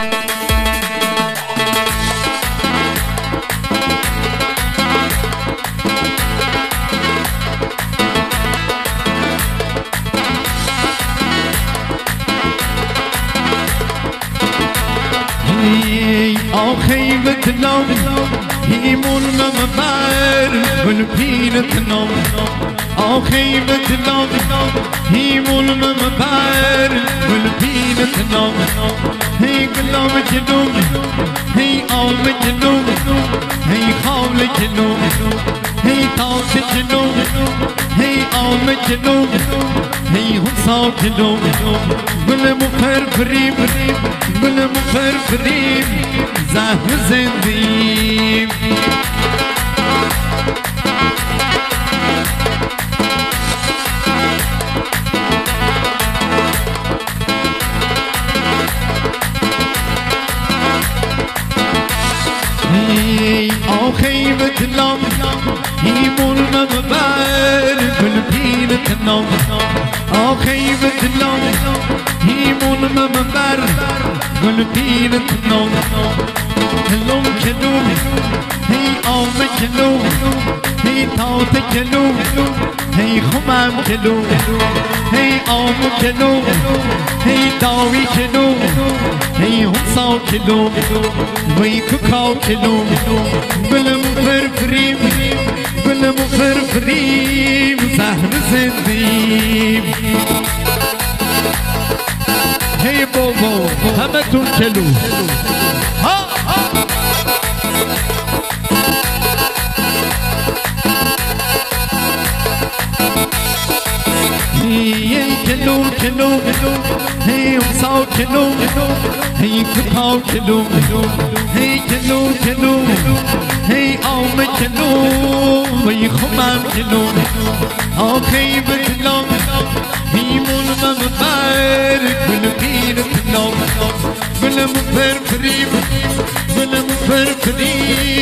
آخی بتنام هیمون ممبر بالبینتنام آخی بتنام هیمون ممبر بالبینتنام هی گلام جنوب هی آم جنوب هی خال جنوب هی تاس جنوب هی آم جنوب هی حسا جنوب گل مفرفریم گل مفرفریم زهر زندیم آخی بتلام هیمون مبر بالبینتنام آخی بتلام هیمون مبر بالبینتنام کلوم کلوم هی آم کلوم هی تاوت کلوم هی خمم کلوم هی آم کلوم هی داوی کلوم هی حسا کلوم وی ککاو کلوم بلم فرفریم بلم فرفریم زهر زندیم هی بابا همه تون کلو ها کلو کلو هی حسا کلو هی ککاو کلو هی کلو کلو هی آم کلو وی خمم کلو آخی بکلام هیمون ممبر گل پیرتنام گلم فرفریم گلم فرفریم